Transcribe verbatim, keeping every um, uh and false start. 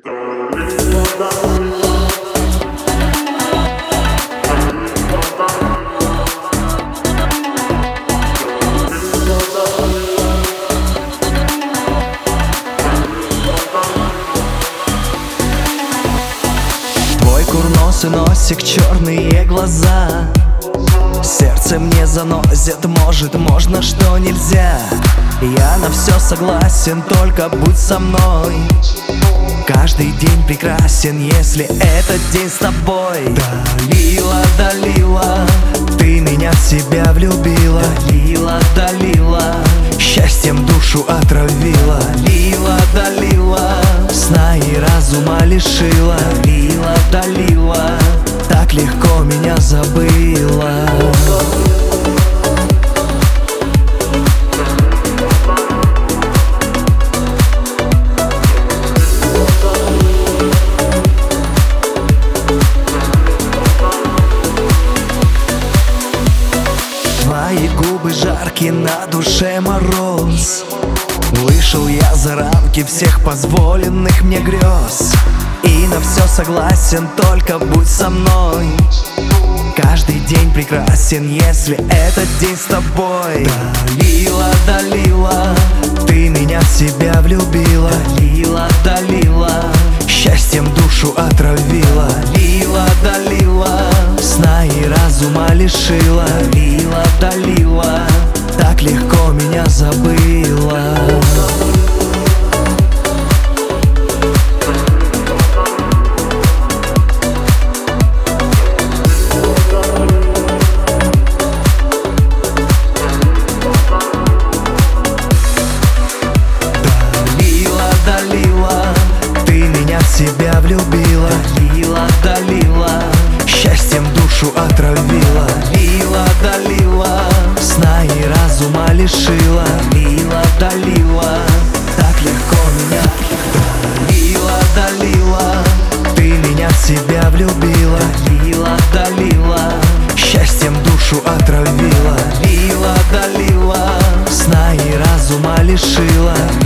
Твой курносый носик, черные глаза, сердце мне заносит, может, можно, что нельзя. Я на все согласен, только будь со мной. Каждый день прекрасен, если этот день с тобой. Далила, Далила, ты меня в себя влюбила. Далила, Далила, счастьем душу отравила. Далила, Далила, сна и разума лишила. Далила, Далила, так легко меня забыла. Твои губы жаркие, на душе мороз. Вышел я за рамки всех позволенных мне грез. И на все согласен, только будь со мной. Каждый день прекрасен, если этот день с тобой. Далила, Далила, ты меня в себя влюбила. Далила, Далила, счастьем душу отравила. Далила, Далила, сна и разума лишила. Далила, Далила, так легко меня забыла. Себя влюбила. Далила, Далила, счастьем душу отравила. Далила, Далила, сна и разума лишила. Далила, Далила, так легко меня. Далила, Далила, ты меня в себя влюбила. Далила, Далила, счастьем душу отравила. Далила, Далила, сна и разума лишила.